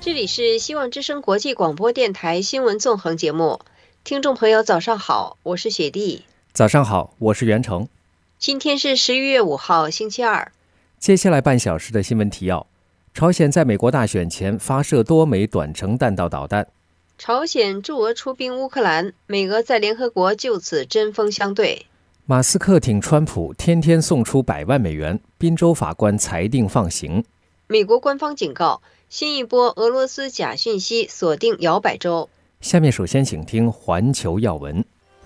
这里是希望之声国际广播电台新闻纵横节目，听众朋友早上好，我是雪莉。 早上好，我是袁成。 今天是11月5号星期二。 接下来半小时的新闻提要：朝鲜在美国大选前发射多枚短程弹道导弹； 朝鲜驻俄出兵乌克兰，美俄在联合国就此针锋相对； 马斯克挺川普，天天送出100万美元，宾州法官裁定放行； 美国官方警告，新一波俄罗斯假讯息锁定摇摆州。 下面首先请听环球要闻。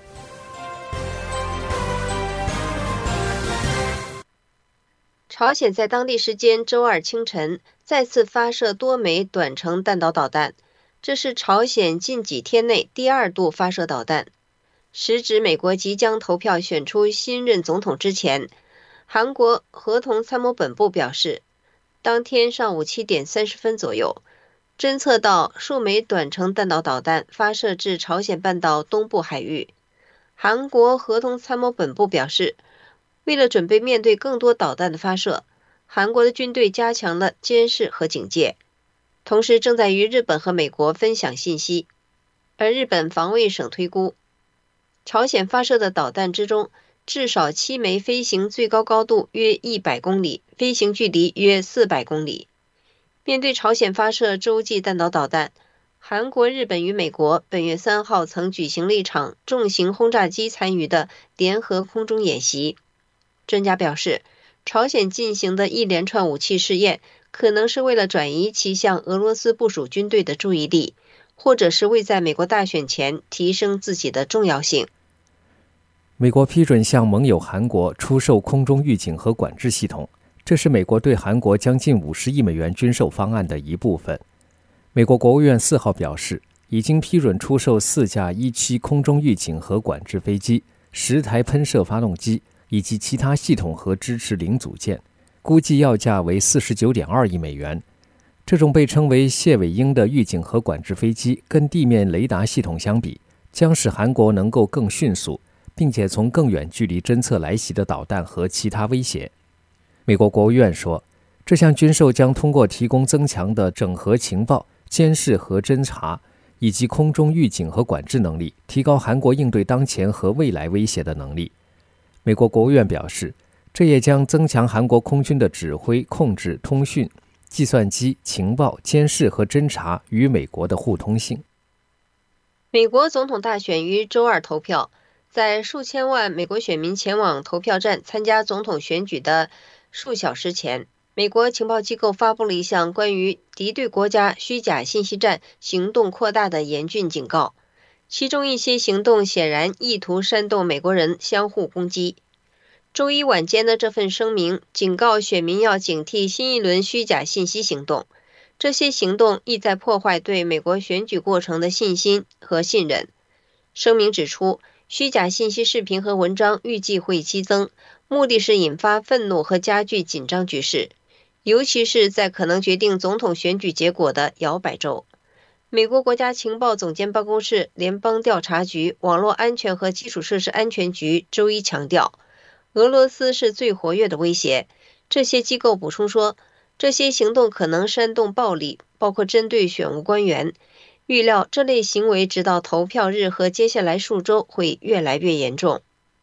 朝鲜在当地时间周二清晨再次发射多枚短程弹道导弹，这是朝鲜近几天内第2度发射导弹。时值美国即将投票选出新任总统之前，韩国合同参谋本部表示，当天上午7点30分左右，侦测到数枚短程弹道导弹发射至朝鲜半岛东部海域。韩国合同参谋本部表示，为了准备面对更多导弹的发射，韩国的军队加强了监视和警戒，同时正在与日本和美国分享信息。而日本防卫省推估，朝鲜发射的导弹之中，至少7枚飞行最高高度约100公里，飞行距离约400公里。面对朝鲜发射洲际弹道导弹，韩国、日本与美国本月3号曾举行了一场重型轰炸机参与的联合空中演习。专家表示，朝鲜进行的一连串武器试验，可能是为了转移其向俄罗斯部署军队的注意力，或者是为在美国大选前提升自己的重要性。 美国批准向盟友韩国出售空中预警和管制系统，这是美国对韩国将近50亿美元军售方案的一部分。美国国务院4号表示，已经批准出售4架17空中预警和管制飞机、10台喷射发动机以及其他系统和支持零组件，估计要价为49.2亿美元。这种被称为谢伟英的预警和管制飞机跟地面雷达系统相比，将使韩国能够更迅速，并且从更远距离侦测来袭的导弹和其他威胁。美国国务院说，这项军售将通过提供增强的整合情报、监视和侦察，以及空中预警和管制能力，提高韩国应对当前和未来威胁的能力。美国国务院表示，这也将增强韩国空军的指挥、控制、通讯、计算机、情报、监视和侦察与美国的互通性。 美国总统大选于周二投票，在数千万美国选民前往投票站参加总统选举的数小时前，美国情报机构发布了一项关于敌对国家虚假信息战行动扩大的严峻警告，其中一些行动显然意图煽动美国人相互攻击。周一晚间的这份声明警告选民要警惕新一轮虚假信息行动，这些行动意在破坏对美国选举过程的信心和信任。声明指出，虚假信息视频和文章预计会激增，目的是引发愤怒和加剧紧张局势，尤其是在可能决定总统选举结果的摇摆州。美国国家情报总监办公室、联邦调查局、网络安全和基础设施安全局周一强调，俄罗斯是最活跃的威胁。这些机构补充说，这些行动可能煽动暴力，包括针对选务官员。预料这类行为直到投票日和接下来数周会越来越严重。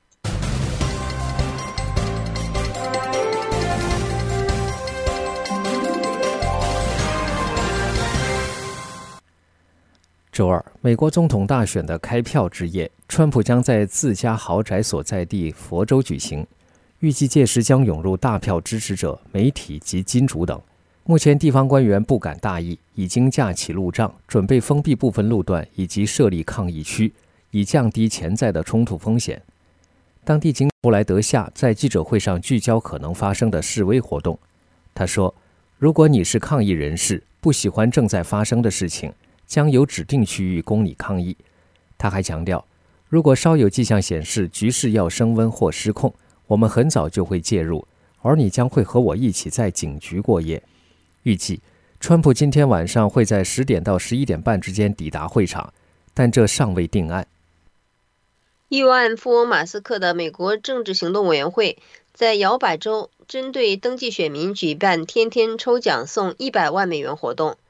周二，美国总统大选的开票之夜，川普将在自家豪宅所在地佛州举行，预计届时将涌入大票支持者、媒体及金主等。目前地方官员不敢大意，已经架起路障，准备封闭部分路段以及设立抗议区，以降低潜在的冲突风险。当地警布莱德夏在记者会上聚焦可能发生的示威活动。他说，如果你是抗议人士，不喜欢正在发生的事情，将有指定区域供你抗议。他还强调，如果稍有迹象显示局势要升温或失控，我们很早就会介入，而你将会和我一起在警局过夜。预计川普今天晚上会在10点到11点半之间抵达会场，但这尚未定案。 亿万富翁马斯克的美国政治行动委员会在摇摆州针对登记选民举办天天抽奖送100万美元活动。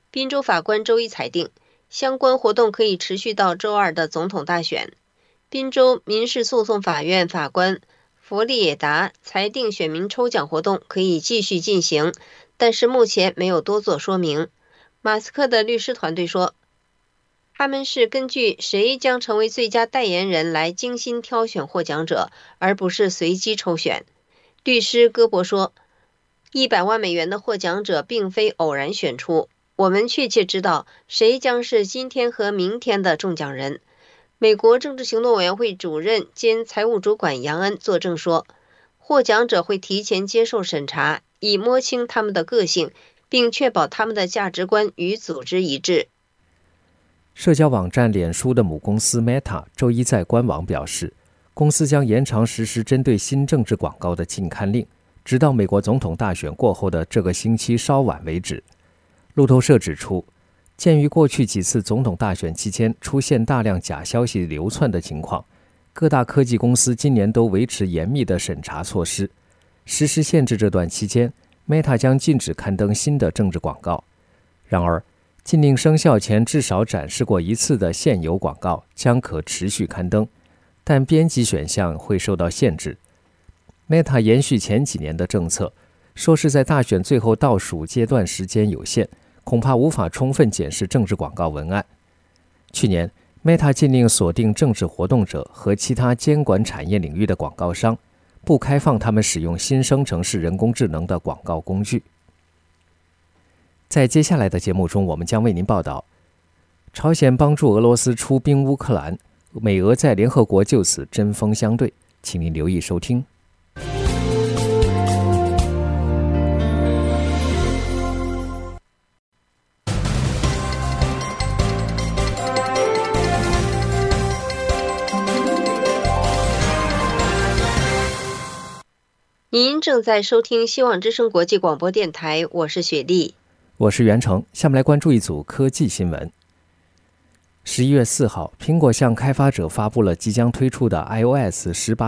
宾州法官周一裁定，相关活动可以持续到周二的总统大选。宾州民事诉讼法院法官弗利耶达裁定选民抽奖活动可以继续进行，但是目前没有多做说明。马斯克的律师团队说，他们是根据谁将成为最佳代言人来精心挑选获奖者，而不是随机抽选。律师戈伯说，100万美元的获奖者并非偶然选出，我们确切知道谁将是今天和明天的中奖人。美国政治行动委员会主任兼财务主管杨恩作证说，获奖者会提前接受审查，以摸清他们的个性，并确保他们的价值观与组织一致。 社交网站脸书的母公司 Meta 周一在官网表示，公司将延长实施针对新政治广告的禁刊令，直到美国总统大选过后的这个星期稍晚为止。路透社指出，鉴于过去几次总统大选期间出现大量假消息流窜的情况，各大科技公司今年都维持严密的审查措施。实施限制这段期间， Meta 将禁止刊登新的政治广告。然而，禁令生效前至少展示过一次的现有广告将可持续刊登，但编辑选项会受到限制。Meta 延续前几年的政策，说是在大选最后倒数阶段时间有限，恐怕无法充分检视政治广告文案。去年 Meta 禁令锁定政治活动者和其他监管产业领域的广告商，不开放他们使用新生成式人工智能的广告工具。在接下来的节目中，我们将为您报道，朝鲜帮助俄罗斯出兵乌克兰，美俄在联合国就此针锋相对，请您留意收听。 您正在收听希望之声国际广播电台，我是雪莉， 我是袁成。下面来关注一组科技新闻。11月4号，苹果向开发者发布了即将推出的 iOS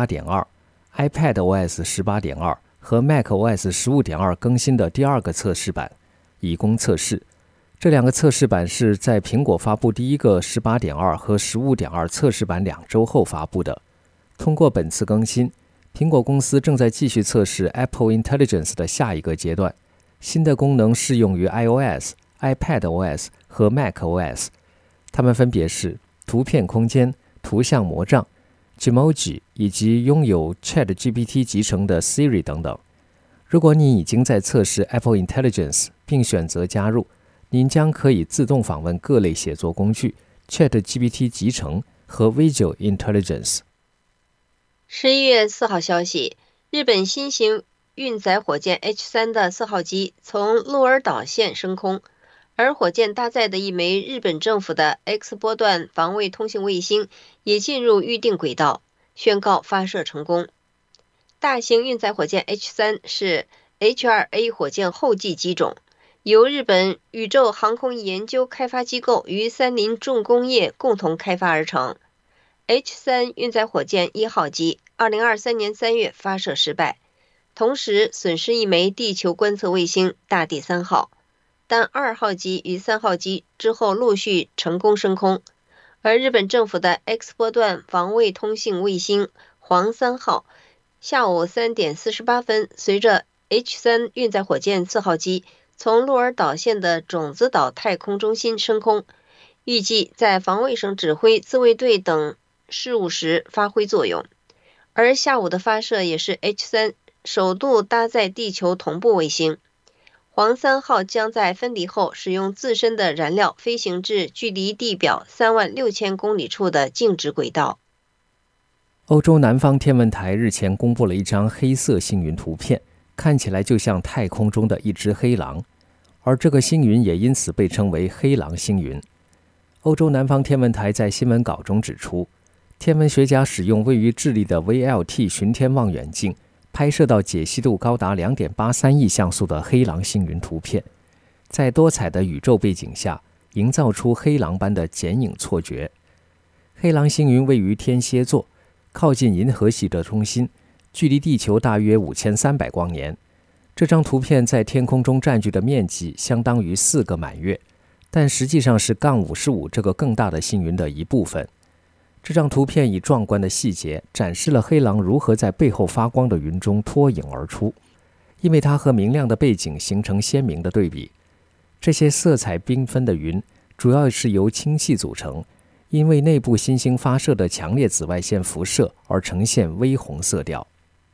18.2、iPadOS 18.2和 macOS 15.2更新的第2个测试版，以供测试。这2个测试版是在苹果发布第一个18.2和15.2测试版2周后发布的。通过本次更新，苹果公司正在继续测试 Apple Intelligence 的下一个阶段，新的功能适用于 iOS、iPadOS 和 macOS， 它们分别是图片空间、图像魔杖、Gmoji 以及拥有 ChatGPT 集成的 Siri 等等。如果你已经在测试 Apple Intelligence 并选择加入，您将可以自动访问各类写作工具、ChatGPT 集成和 Visual Intelligence。 11月4号消息，日本新型运载火箭 H3 的4号机从鹿儿岛县升空，而火箭搭载的一枚日本政府的 X 波段防卫通信卫星也进入预定轨道，宣告发射成功。大型运载火箭 H3 是 H2A 火箭后继机种，由日本宇宙航空研究开发机构与三菱重工业共同开发而成。H3 运载火箭1号机2023年3月发射失败，同时损失一枚地球观测卫星大地3号，但2号机与3号机之后陆续成功升空。而日本政府的 X 波段防卫通信卫星黄3号下午3点48分随着 H3 运载火箭4号机从鹿儿岛县的种子岛太空中心升空，预计在防卫省指挥自卫队等事务时发挥作用。而下午的发射也是 H3 首度搭载地球同步卫星。黄3号将在分离后使用自身的燃料飞行至距离地表36000公里处的静止轨道。 欧洲南方天文台日前公布了一张黑色星云图片，看起来就像太空中的一只黑狼，而这个星云也因此被称为黑狼星云。欧洲南方天文台在新闻稿中指出，天文学家使用位于智利的 VLT 巡天望远镜拍摄到解析度高达 2.83 亿像素的黑狼星云图片，在多彩的宇宙背景下营造出黑狼般的剪影错觉。黑狼星云位于天蝎座，靠近银河系的中心，距离地球大约5300光年。这张图片在天空中占据的面积相当于4个满月， 但实际上是-55这个更大的星云的一部分。这张图片以壮观的细节展示了黑狼如何在背后发光的云中脱颖而出，因为它和明亮的背景形成鲜明的对比。这些色彩缤纷的云主要是由氢气组成，因为内部新星发射的强烈紫外线辐射而呈现微红色调。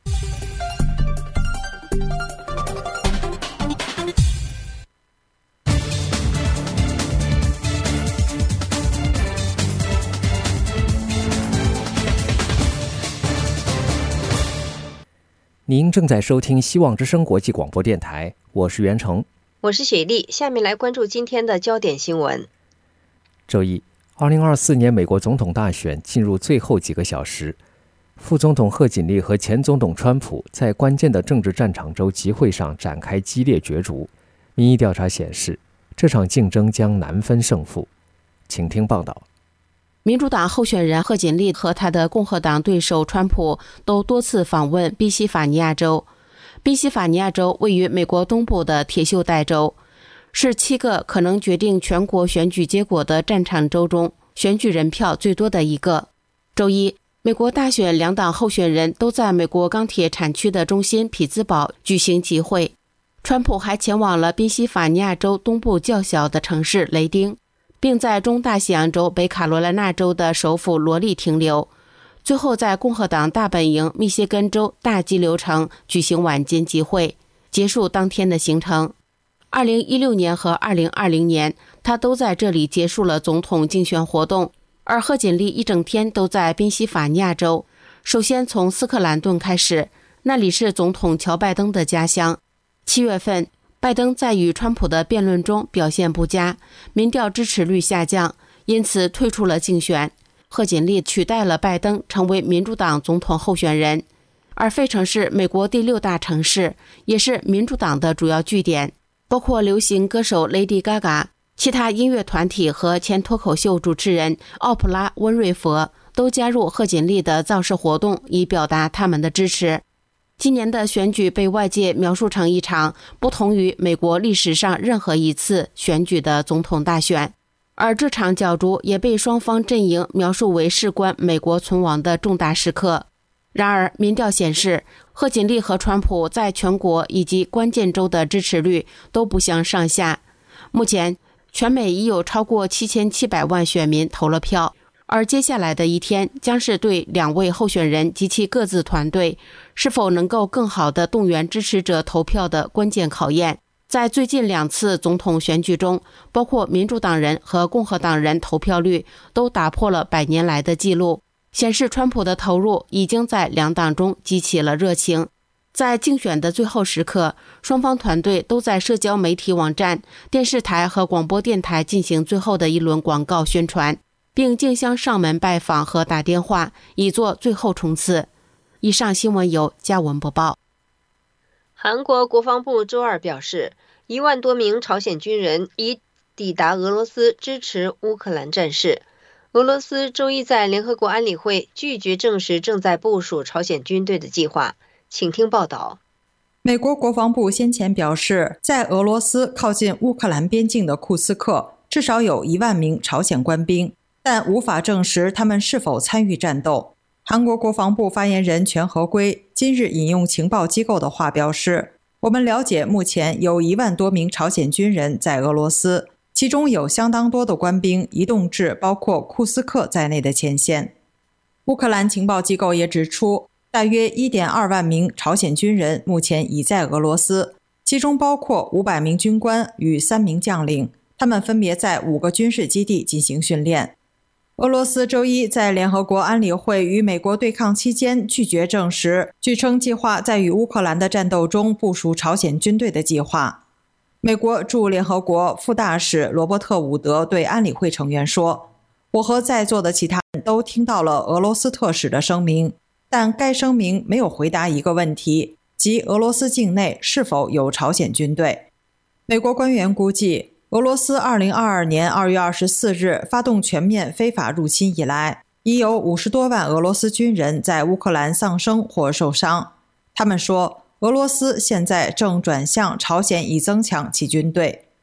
您正在收听希望之声国际广播电台，我是袁成， 我是雪莉。下面来关注今天的焦点新闻。 周一，2024年美国总统大选进入最后几个小时，副总统贺锦丽和前总统川普在关键的政治战场州集会上展开激烈角逐。民意调查显示，这场竞争将难分胜负。请听报道。 民主党候选人贺锦丽和他的共和党对手川普都多次访问宾夕法尼亚州。宾夕法尼亚州位于美国东部的铁锈带州，是7个可能决定全国选举结果的战场州中选举人票最多的一个。周一，美国大选两党候选人都在美国钢铁产区的中心匹兹堡举行集会。川普还前往了宾夕法尼亚州东部较小的城市雷丁，并在中大西洋州北卡罗来纳州的首府罗利停留，最后在共和党大本营密歇根州大激流城举行晚间集会，结束当天的行程。2016年和2020年，他都在这里结束了总统竞选活动，而贺锦丽一整天都在宾夕法尼亚州。首先从斯克兰顿开始，那里是总统乔拜登的家乡。7月份，拜登在与川普的辩论中表现不佳，民调支持率下降，因此退出了竞选。贺锦丽取代了拜登成为民主党总统候选人。而费城是美国第6大城市，也是民主党的主要据点，包括流行歌手 Lady Gaga、 其他音乐团体和前脱口秀主持人奥普拉·温瑞佛都加入贺锦丽的造势活动，以表达他们的支持。今年的选举被外界描述成一场不同于美国历史上任何一次选举的总统大选，而这场角逐也被双方阵营描述为事关美国存亡的重大时刻。然而，民调显示，贺锦丽和川普在全国以及关键州的支持率都不相上下。目前，全美已有超过7700万选民投了票，而接下来的一天将是对两位候选人及其各自团队是否能够更好地动员支持者投票的关键考验。在最近2次总统选举中，包括民主党人和共和党人投票率都打破了100年来的记录，显示川普的投入已经在两党中激起了热情。在竞选的最后时刻，双方团队都在社交媒体网站、电视台和广播电台进行最后的一轮广告宣传，并竞相上门拜访和打电话，以作最后冲刺。以上新闻由嘉文播报。 韩国国防部周二表示，1万多名朝鲜军人已抵达俄罗斯支持乌克兰战事。俄罗斯周一在联合国安理会拒绝证实正在部署朝鲜军队的计划。请听报道。 美国国防部先前表示，在俄罗斯靠近乌克兰边境的库斯克至少有1万名朝鲜官兵，但无法证实他们是否参与战斗。韩国国防部发言人全和圭今日引用情报机构的话表示，我们了解目前有1万多名朝鲜军人在俄罗斯，其中有相当多的官兵移动至包括库斯克在内的前线。乌克兰情报机构也指出，大约 1.2 万名朝鲜军人目前已在俄罗斯，其中包括500名军官与3名将领，他们分别在5个军事基地进行训练。俄罗斯周一在联合国安理会与美国对抗期间拒绝证实据称计划在与乌克兰的战斗中部署朝鲜军队的计划。美国驻联合国副大使罗伯特·伍德对安理会成员说，我和在座的其他人都听到了俄罗斯特使的声明，但该声明没有回答一个问题，即俄罗斯境内是否有朝鲜军队。美国官员估计，俄罗斯2022年2月24日发动全面非法入侵以来，已有50多万俄罗斯军人在乌克兰丧生或受伤。他们说，俄罗斯现在正转向朝鲜以增强其军队。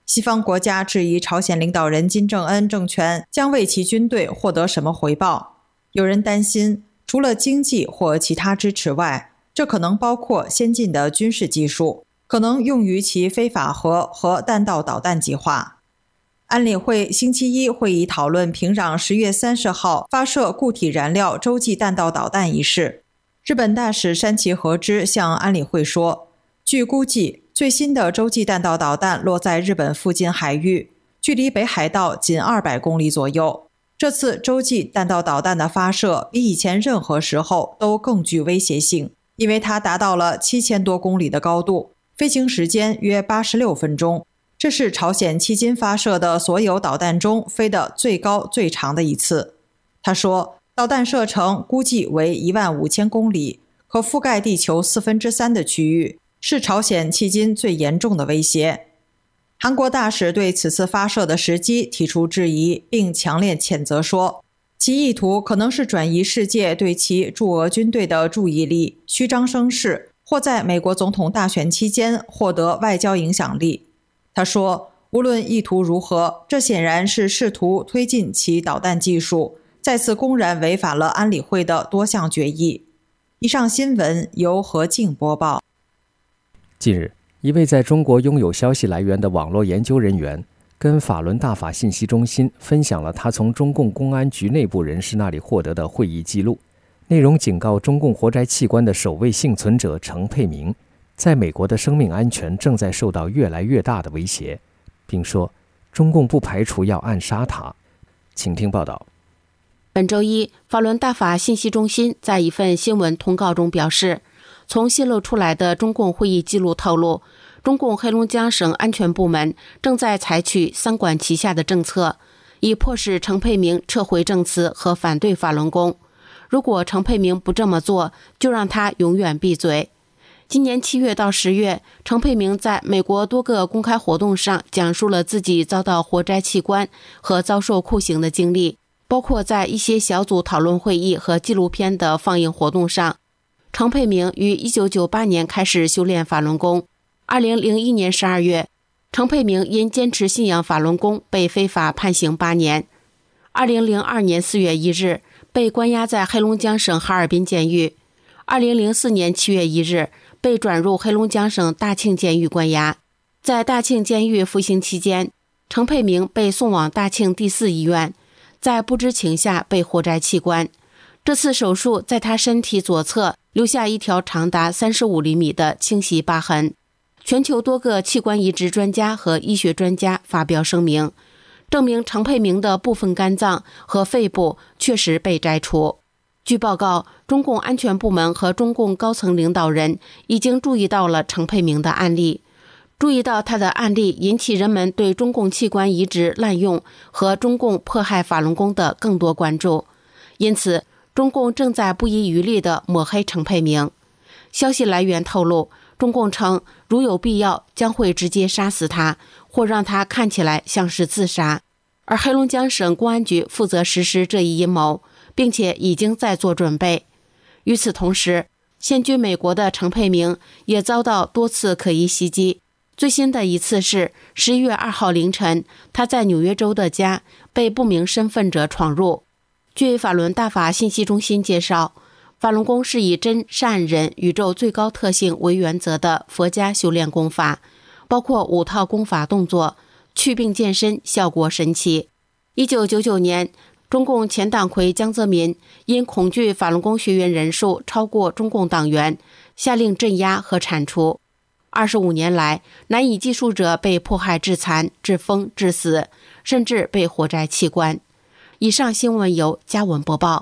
西方国家质疑朝鲜领导人金正恩政权将为其军队获得什么回报。有人担心，除了经济或其他支持外，这可能包括先进的军事技术，可能用于其非法核和弹道导弹计划。安理会星期一会议讨论平壤10月30号发射固体燃料洲际弹道导弹一事。日本大使山崎和之向安理会说，据估计，最新的洲际弹道导弹落在日本附近海域，距离北海道仅200公里左右。这次洲际弹道导弹的发射比以前任何时候都更具威胁性，因为它达到了7000多公里的高度，飞行时间约86分钟。这是朝鲜迄今发射的所有导弹中飞得最高最长的一次。他说，导弹射程估计为15000公里，可覆盖地球3/4的区域，是朝鲜迄今最严重的威胁。韩国大使对此次发射的时机提出质疑，并强烈谴责说，其意图可能是转移世界对其驻俄军队的注意力，虚张声势，或在美国总统大选期间获得外交影响力。他说，无论意图如何，这显然是试图推进其导弹技术，再次公然违反了安理会的多项决议。以上新闻由何静播报。 近日，一位在中国拥有消息来源的网络研究人员跟法轮大法信息中心分享了他从中共公安局内部人士那里获得的会议记录，内容警告中共活摘器官的首位幸存者程佩明，在美国的生命安全正在受到越来越大的威胁，并说中共不排除要暗杀他。请听报道。 本周一，法轮大法信息中心在一份新闻通告中表示，从泄露出来的中共会议记录透露，中共黑龙江省安全部门正在采取三管齐下的政策，以迫使程佩明撤回证词和反对法轮功。如果程佩明不这么做，就让他永远闭嘴。今年7月到10月，程佩明在美国多个公开活动上讲述了自己遭到活摘器官和遭受酷刑的经历，包括在一些小组讨论会议和纪录片的放映活动上。程佩明于1998年开始修炼法轮功。2001年12月，程佩明因坚持信仰法轮功被非法判刑8年。2002年4月1日，被关押在黑龙江省哈尔滨监狱。2004年7月1日，被转入黑龙江省大庆监狱关押。在大庆监狱服刑期间，程佩明被送往大庆第4医院，在不知情下被活摘器官。这次手术在他身体左侧留下一条长达35厘米的清晰疤痕。全球多个器官移植专家和医学专家发表声明，证明程佩明的部分肝脏和肺部确实被摘除。据报告，中共安全部门和中共高层领导人已经注意到了程佩明的案例，注意到他的案例引起人们对中共器官移植滥用和中共迫害法轮功的更多关注，因此中共正在不遗余力地抹黑程佩明。消息来源透露，中共称如有必要将会直接杀死他，或让他看起来像是自杀，而黑龙江省公安局负责实施这一阴谋，并且已经在做准备。与此同时，现居美国的程佩明也遭到多次可疑袭击，最新的一次是11月2号凌晨，他在纽约州的家被不明身份者闯入。据法轮大法信息中心介绍，法轮功是以真善忍宇宙最高特性为原则的佛家修炼功法，包括5套功法动作，祛病健身效果神奇。1999年，中共前党魁江泽民因恐惧法轮功学员人数超过中共党员，下令镇压和铲除。25年来，难以计数者被迫害致残、致疯、致死，甚至被活摘器官。以上新闻由嘉文播报。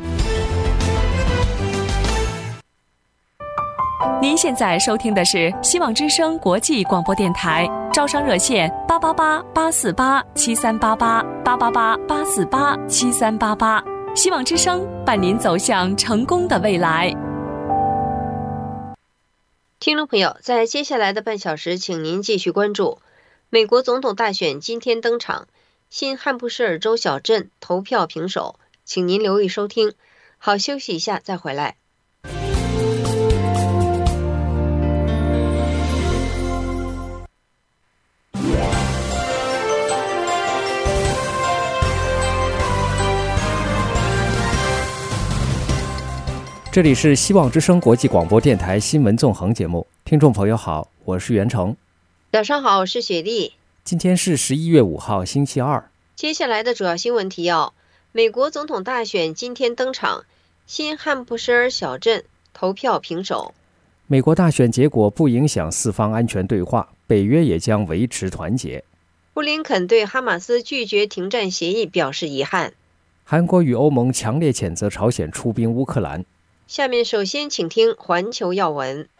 您现在收听的是希望之声国际广播电台，招商热线888-848-7388，888-848-7388，希望之声伴您走向成功的未来。 听众朋友，在接下来的半小时，请您继续关注美国总统大选今天登场，新汉布什尔州小镇投票平手，请您留意收听。好，休息一下再回来。 这里是希望之声国际广播电台新闻纵横节目，听众朋友好，我是袁成。 早上好，我是雪莉。 今天是11月5号，星期二。 接下来的主要新闻提要：美国总统大选今天登场，新汉普什尔小镇投票平手。 美国大选结果不影响四方安全对话，北约也将维持团结。 布林肯对哈马斯拒绝停战协议表示遗憾。 韩国与欧盟强烈谴责朝鲜出兵乌克兰。 下面首先请听环球要闻。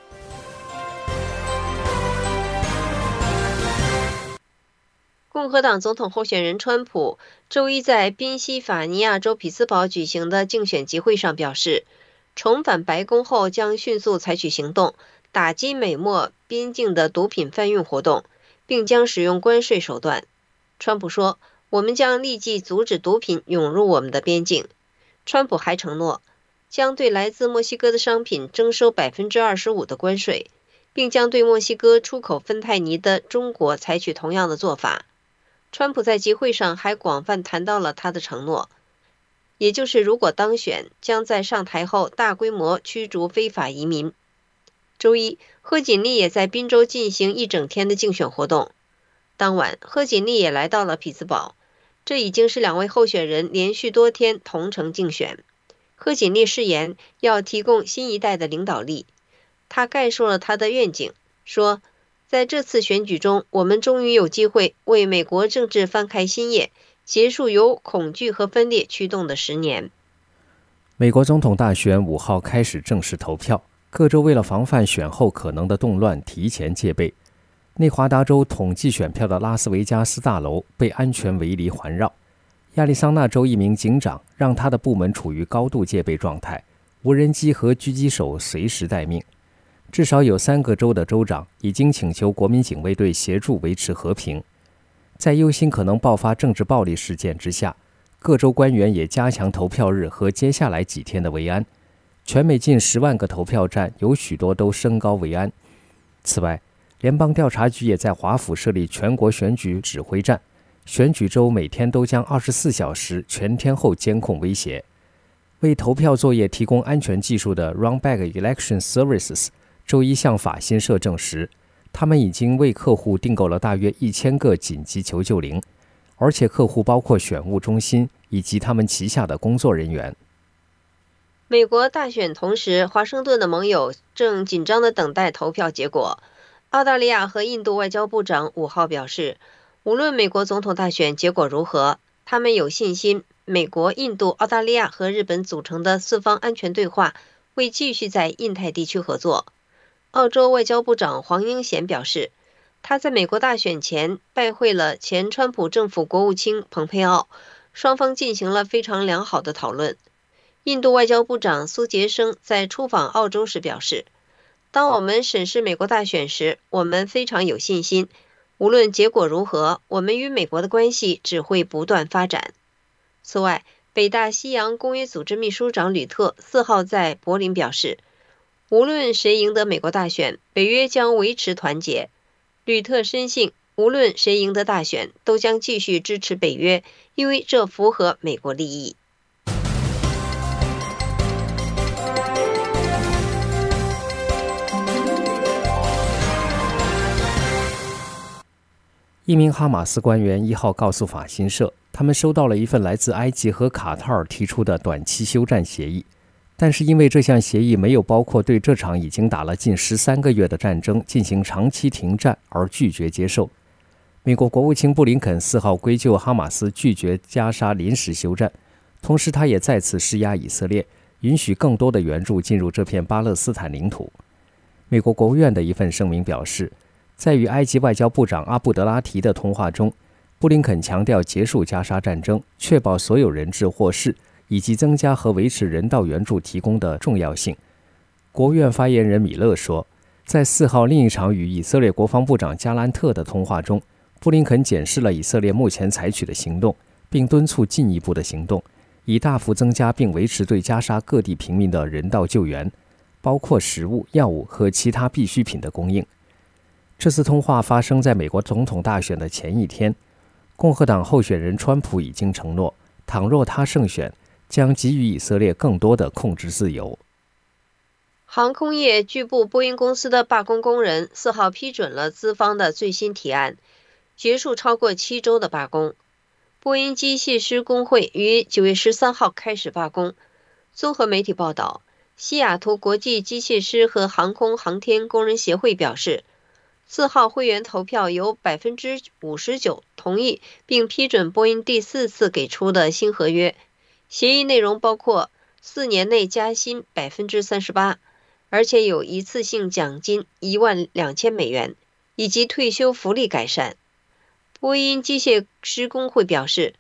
共和党总统候选人川普周一在宾夕法尼亚州匹兹堡举行的竞选集会上表示，重返白宫后将迅速采取行动，打击美墨边境的毒品贩运活动，并将使用关税手段。川普说，我们将立即阻止毒品涌入我们的边境。川普还承诺将对来自墨西哥的商品征收 25% 的关税，并将对墨西哥出口芬太尼的中国采取同样的做法。川普在集会上还广泛谈到了他的承诺，也就是如果当选，将在上台后大规模驱逐非法移民。周一，贺锦丽也在宾州进行一整天的竞选活动。当晚，贺锦丽也来到了匹兹堡，这已经是两位候选人连续多天同城竞选。贺锦丽誓言要提供新一代的领导力，他概述了他的愿景，说，在这次选举中，我们终于有机会为美国政治翻开新页，结束由恐惧和分裂驱动的10年。 美国总统大选5号开始正式投票，各州为了防范选后可能的动乱，提前戒备。内华达州统计选票的拉斯维加斯大楼被安全围篱环绕。亚利桑那州一名警长让他的部门处于高度戒备状态，无人机和狙击手随时待命。至少有3个州的州长已经请求国民警卫队协助维持和平。在忧心可能爆发政治暴力事件之下，各州官员也加强投票日和接下来几天的维安。全美近10万个投票站有许多都升高维安。此外，联邦调查局也在华府设立全国选举指挥站，选举州每天都将24小时全天候监控威胁。为投票作业提供安全技术的 Runback Election Services 周一向法新社证实，他们已经为客户订购了大约1000个紧急求救铃，而且客户包括选务中心以及他们旗下的工作人员。 美国大选同时，华盛顿的盟友正紧张地等待投票结果。澳大利亚和印度外交部长5号表示，无论美国总统大选结果如何，他们有信心美国、印度、澳大利亚和日本组成的四方安全对话会继续在印太地区合作。澳洲外交部长黄英贤表示，他在美国大选前拜会了前川普政府国务卿蓬佩奥，双方进行了非常良好的讨论。印度外交部长苏杰生在出访澳洲时表示，当我们审视美国大选时，我们非常有信心，无论结果如何，我们与美国的关系只会不断发展。此外，北大西洋公约组织秘书长吕特4号在柏林表示，无论谁赢得美国大选，北约将维持团结。吕特深信，无论谁赢得大选，都将继续支持北约，因为这符合美国利益。 一名哈马斯官员1号告诉法新社，他们收到了一份来自埃及和卡塔尔提出的短期休战协议，但是因为这项协议没有包括对这场已经打了近13个月的战争进行长期停战，而拒绝接受。美国国务卿布林肯4号归咎哈马斯拒绝加沙临时休战，同时他也再次施压以色列，允许更多的援助进入这片巴勒斯坦领土。美国国务院的一份声明表示，在与埃及外交部长阿布德拉提的通话中，布林肯强调结束加沙战争、确保所有人质获释以及增加和维持人道援助提供的重要性。国务院发言人米勒说，在4号另一场与以色列国防部长加兰特的通话中，布林肯检视了以色列目前采取的行动，并敦促进一步的行动，以大幅增加并维持对加沙各地平民的人道救援，包括食物、药物和其他必需品的供应。这次通话发生在美国总统大选的前一天，共和党候选人川普已经承诺，倘若他胜选，将给予以色列更多的控制自由。 航空业据部波音公司的罢工工人4号批准了资方的最新提案，结束超过7周的罢工。波音机械师工会于9月13号开始罢工。综合媒体报道，西雅图国际机械师和航空航天工人协会表示，4号会员投票有 59% 同意并批准波音第4次给出的新合约，协议内容包括4年内加薪 38%， 而且有一次性奖金$12,000，以及退休福利改善。波音机械师工会表示，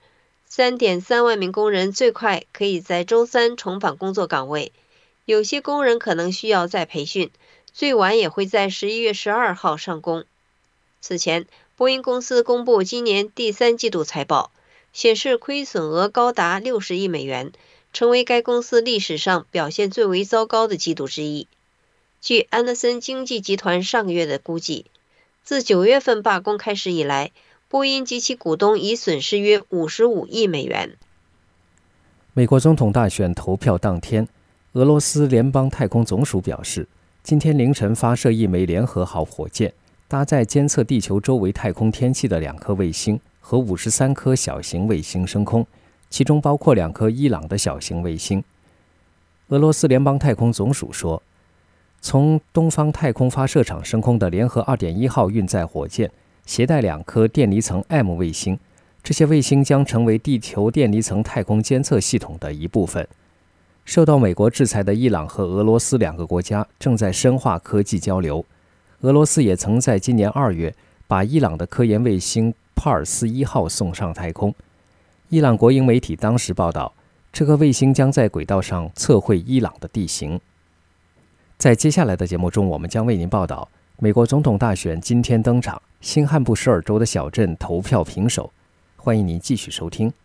3.3万名工人最快可以在周3重返工作岗位，有些工人可能需要再培训，最晚也会在11月12号上工。此前，波音公司公布今年第3季度财报，显示亏损额高达$60亿，成为该公司历史上表现最为糟糕的季度之一。据安德森经济集团上个月的估计，自9月份罢工开始以来，波音及其股东已损失约$55亿。 美国总统大选投票当天，俄罗斯联邦太空总署表示，今天凌晨发射1枚联合号火箭，搭载监测地球周围太空天气的2颗卫星和53颗小型卫星升空，其中包括2颗伊朗的小型卫星。俄罗斯联邦太空总署说，从东方太空发射场升空的联合 2.1 号运载火箭携带2颗电离层 M 卫星，这些卫星将成为地球电离层太空监测系统的一部分。受到美国制裁的伊朗和俄罗斯2个国家正在深化科技交流。俄罗斯也曾在今年2月把伊朗的科研卫星帕尔斯1号送上太空。伊朗国营媒体当时报道，这个卫星将在轨道上测绘伊朗的地形。在接下来的节目中，我们将为您报道美国总统大选今天登场，新罕布什尔州的小镇投票平手。欢迎您继续收听。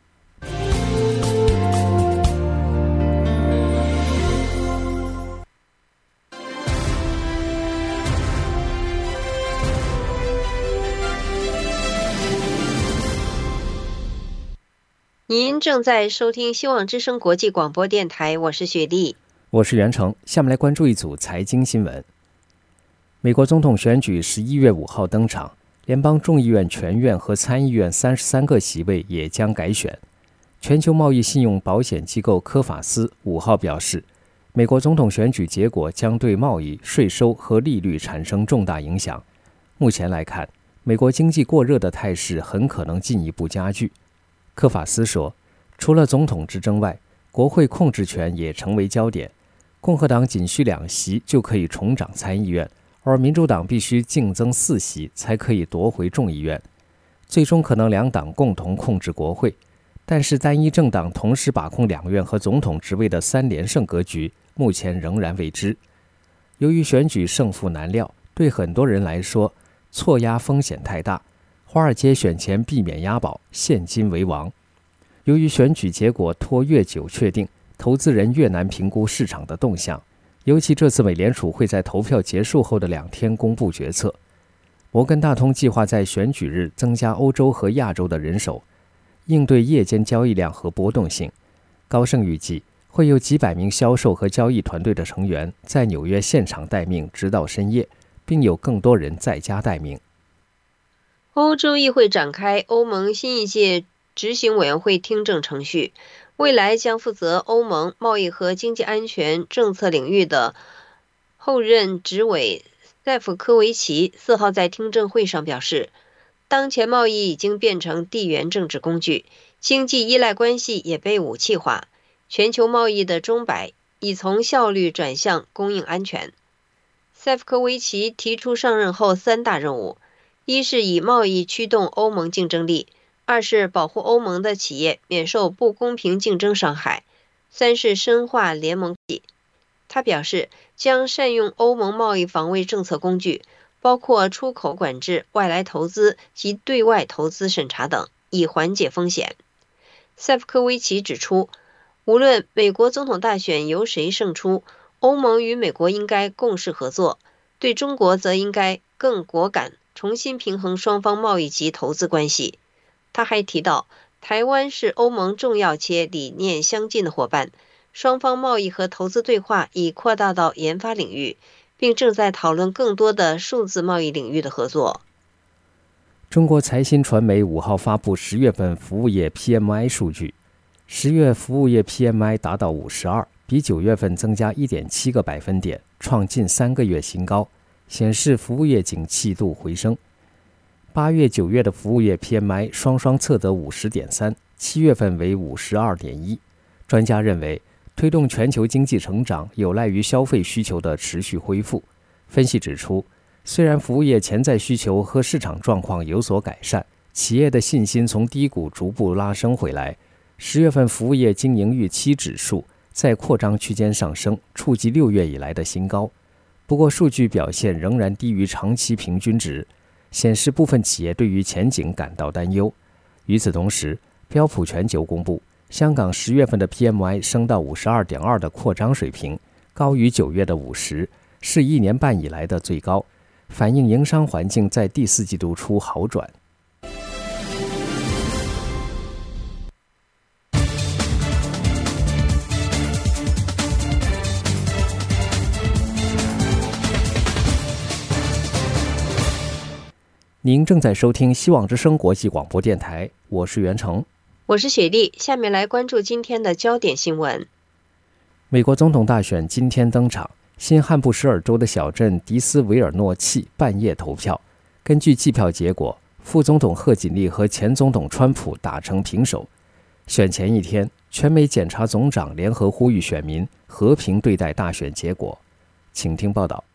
您正在收听希望之声国际广播电台，我是雪莉， 我是袁成。下面来关注一组财经新闻。美国总统选举11月5号登场，联邦众议院全院和参议院33个席位也将改选。全球贸易信用保险机构科法斯5号表示，美国总统选举结果将对贸易、税收和利率产生重大影响。目前来看，美国经济过热的态势很可能进一步加剧。科法斯说，除了总统之争外，国会控制权也成为焦点。共和党仅需2席就可以重掌参议院，而民主党必须竞争4席才可以夺回众议院。最终可能2党共同控制国会，但是单一政党同时把控2院和总统职位的3连胜格局目前仍然未知。由于选举胜负难料，对很多人来说错押风险太大，华尔街选前避免押宝，现金为王。由于选举结果拖越久确定，投资人越难评估市场的动向，尤其这次美联储会在投票结束后的2天公布决策。摩根大通计划在选举日增加欧洲和亚洲的人手，应对夜间交易量和波动性。高盛预计会有几百名销售和交易团队的成员在纽约现场待命直到深夜，并有更多人在家待命。 欧洲议会展开欧盟新一届执行委员会听证程序，未来将负责欧盟贸易和经济安全政策领域的后任执委塞夫科维奇4号在听证会上表示，当前贸易已经变成地缘政治工具，经济依赖关系也被武器化，全球贸易的钟摆已从效率转向供应安全。塞夫科维奇提出上任后3大任务，一是以贸易驱动欧盟竞争力，2是保护欧盟的企业免受不公平竞争伤害，3是深化联盟。他表示，将善用欧盟贸易防卫政策工具，包括出口管制、外来投资及对外投资审查等，以缓解风险。塞夫科维奇指出，无论美国总统大选由谁胜出，欧盟与美国应该共事合作，对中国则应该更果敢，重新平衡双方贸易及投资关系。他还提到，台湾是欧盟重要且理念相近的伙伴， 双方贸易和投资对话已扩大到研发领域，并正在讨论更多的数字贸易领域的合作。 中国财新传媒5号发布10月份服务业 PMI 数据，10月服务业 PMI 达到52，比9月份增加 1.7 个百分点，创近3个月新高，显示服务业景气度回升。8月、9月的服务业 PMI 双双测得 50.3， 7月份为 52.1。 专家认为，推动全球经济成长有赖于消费需求的持续恢复。分析指出，虽然服务业潜在需求和市场状况有所改善，企业的信心从低谷逐步拉升回来。10月份服务业经营预期指数在扩张区间上升，触及6月以来的新高。不过，数据表现仍然低于长期平均值，显示部分企业对于前景感到担忧。与此同时，标普全球公布，香港10月份的 PMI 升到 52.2 的扩张水平，高于9月的50，是1年半以来的最高，反映营商环境在第4季度初好转。您正在收听希望之声国际广播电台，我是袁成， 我是雪莉。下面来关注今天的焦点新闻。 美国总统大选今天登场，新罕布什尔州的小镇迪斯维尔诺契半夜投票。根据计票结果，副总统贺锦丽和前总统川普打成平手。选前一天，全美检察总长联合呼吁选民和平对待大选结果。请听报道。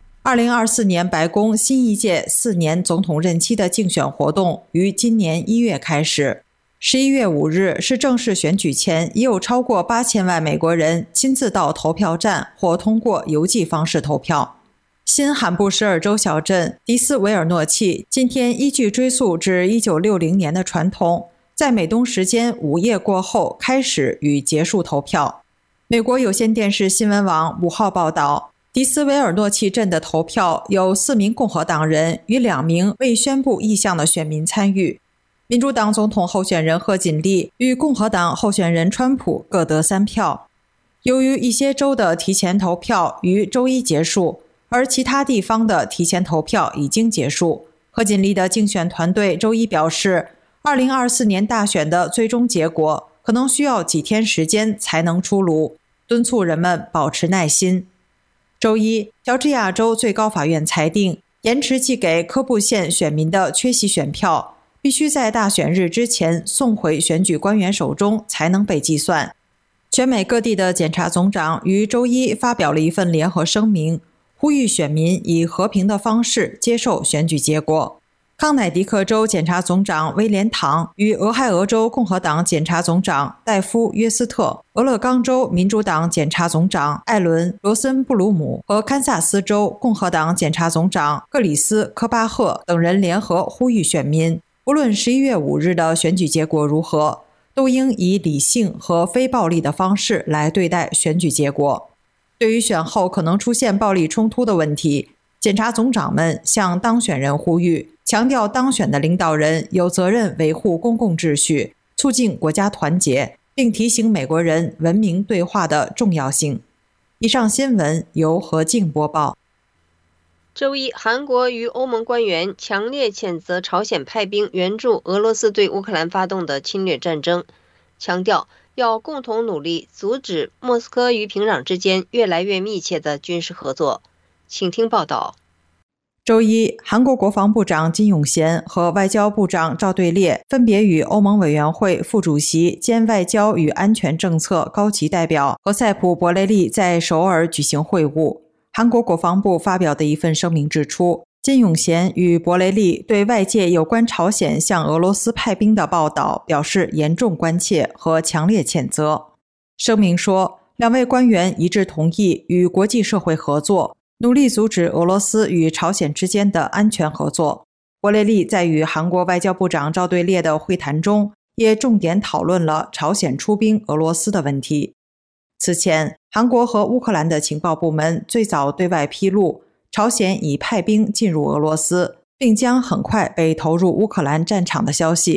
2024年白宫新一届4年总统任期的竞选活动于今年1月开始。11月5日是正式选举前，已有超过8000万美国人亲自到投票站或通过邮寄方式投票。新罕布什尔州小镇迪斯维尔诺契今天依据追溯至1960年的传统，在美东时间午夜过后开始与结束投票。美国有线电视新闻网5号报道，迪斯维尔诺契镇的投票有4名共和党人与2名未宣布意向的选民参与。民主党总统候选人贺锦丽与共和党候选人川普各得3票。由于一些州的提前投票于周一结束，而其他地方的提前投票已经结束，贺锦丽的竞选团队周一表示，2024年大选的最终结果可能需要几天时间才能出炉，敦促人们保持耐心。周一，乔治亚州最高法院裁定，延迟寄给科布县选民的缺席选票必须在大选日之前送回选举官员手中才能被计算。全美各地的检察总长于周一发表了一份联合声明，呼吁选民以和平的方式接受选举结果。康乃狄克州检察总长威廉·唐与俄亥俄州共和党检察总长戴夫·约斯特、俄勒冈州民主党检察总长艾伦·罗森布鲁姆和堪萨斯州共和党检察总长克里斯·科巴赫等人联合呼吁选民，无论11月5日的选举结果如何，都应以理性和非暴力的方式来对待选举结果。对于选后可能出现暴力冲突的问题，检察总长们向当选人呼吁，强调当选的领导人有责任维护公共秩序，促进国家团结，并提醒美国人文明对话的重要性。以上新闻由何静播报。 周一，韩国与欧盟官员强烈谴责朝鲜派兵援助俄罗斯对乌克兰发动的侵略战争，强调要共同努力阻止莫斯科与平壤之间越来越密切的军事合作。请听报道。 周一，韩国国防部长金永贤和外交部长赵对列分别与欧盟委员会副主席兼外交与安全政策高级代表何塞普·博雷利在首尔举行会晤。韩国国防部发表的一份声明指出，金永贤与博雷利对外界有关朝鲜向俄罗斯派兵的报道表示严重关切和强烈谴责。声明说，两位官员一致同意与国际社会合作，努力阻止俄罗斯与朝鲜之间的安全合作。博雷利在与韩国外交部长赵对列的会谈中，也重点讨论了朝鲜出兵俄罗斯的问题。此前，韩国和乌克兰的情报部门最早对外披露，朝鲜已派兵进入俄罗斯，并将很快被投入乌克兰战场的消息。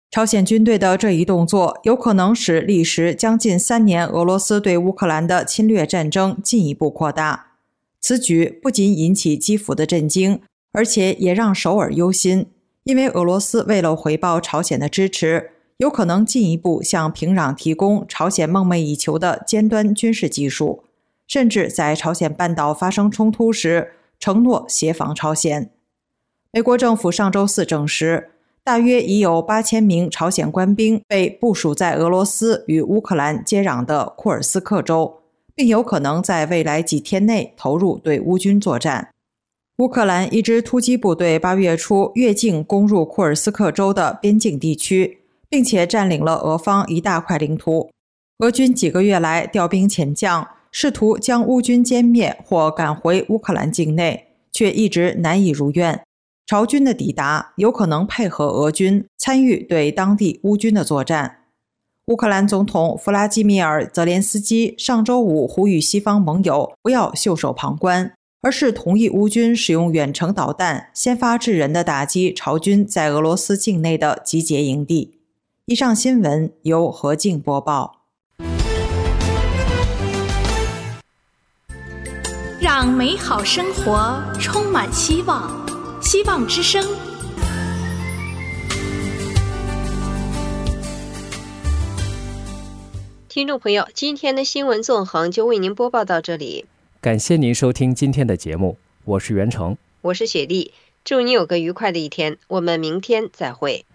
朝鲜军队的这一动作有可能使历时将近3年俄罗斯对乌克兰的侵略战争进一步扩大。此举不仅引起基辅的震惊，而且也让首尔忧心，因为俄罗斯为了回报朝鲜的支持，有可能进一步向平壤提供朝鲜梦寐以求的尖端军事技术，甚至在朝鲜半岛发生冲突时承诺协防朝鲜。美国政府上周四证实，大约已有8000名朝鲜官兵被部署在俄罗斯与乌克兰接壤的库尔斯克州，并有可能在未来几天内投入对乌军作战。乌克兰一支突击部队8月初越境攻入库尔斯克州的边境地区，并且占领了俄方一大块领土。俄军几个月来调兵遣将，试图将乌军歼灭或赶回乌克兰境内，却一直难以如愿。朝军的抵达有可能配合俄军参与对当地乌军的作战。乌克兰总统弗拉基米尔·泽连斯基上周五呼吁西方盟友不要袖手旁观，而是同意乌军使用远程导弹先发制人地打击朝军在俄罗斯境内的集结营地。以上新闻由何静播报。 让美好生活充满希望。希望之声。 听众朋友，今天的新闻纵横就为您播报到这里， 感谢您收听今天的节目，我是袁成， 我是雪莉，祝您有个愉快的一天，我们明天再会。